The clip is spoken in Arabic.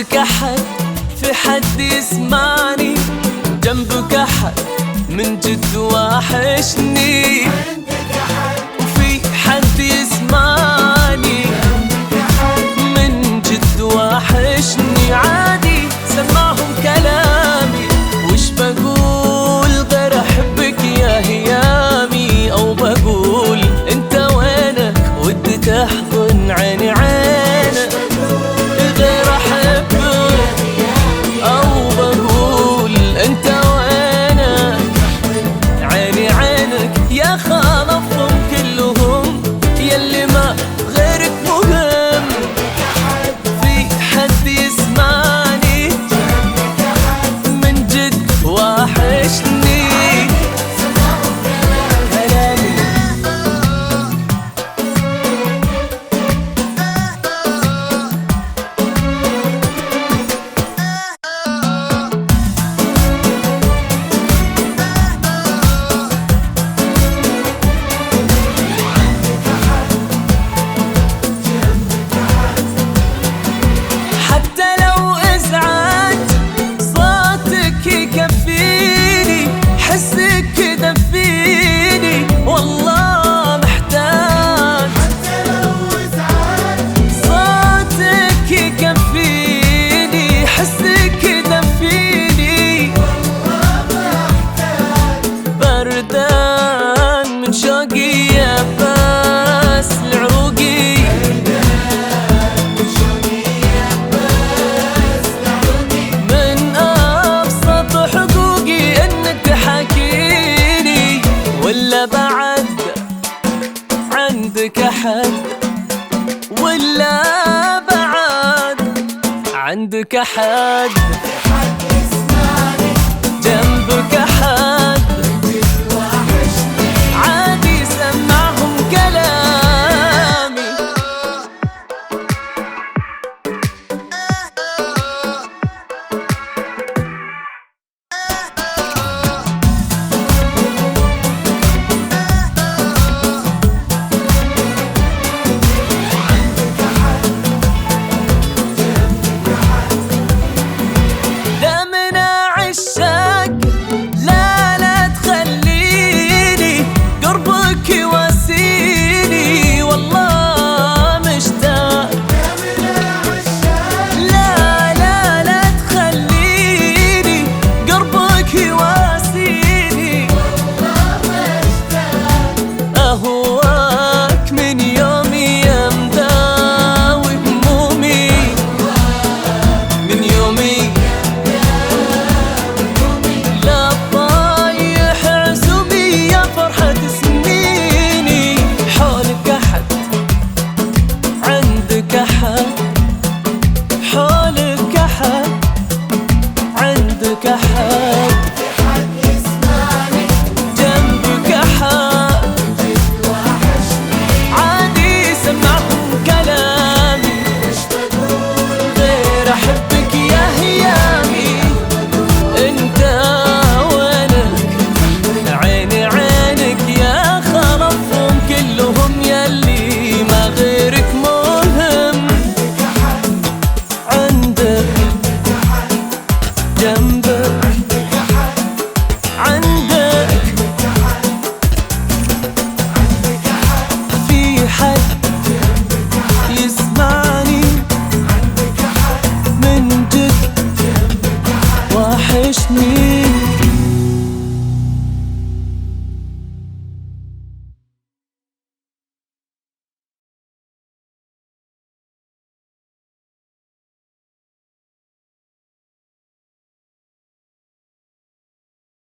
عندك أحد، في حد يسمعني، جنبك أحد من جد واحشني. وفي حد يسمعني من جد واحشني. عادي سمعهم كلامي، وش بقول غير أحبك يا هيامي؟ أو بقول انت وينك ودي تحضن عيني عينك غير أحبك؟ أو بقول انت وينك عيني عينك يا خالفهم كلهم يلي ما غيرك مهم. في حد يسمعني من جد واحشني. حسك دفيني والله محتاج، صوتك يكفيني. حسك دفيني بردان من شوقي يا باس العروقي. من أبسط حقوقي إنك تحاكيني، ولا بعد عندك أحد؟ ولا بعد عندك أحد؟ جنبك أحد؟ عادي سمعهم كلامي. أهواك من يومي يا مداوي همومي، من يومي لا طايح عزومي يا فرحة سنيني. حولك أحد؟ عندك أحد؟ حولك أحد؟ عندك أحد؟ جنبك أحد؟ جنبك عندك في حد يسمعني من جد واحشني.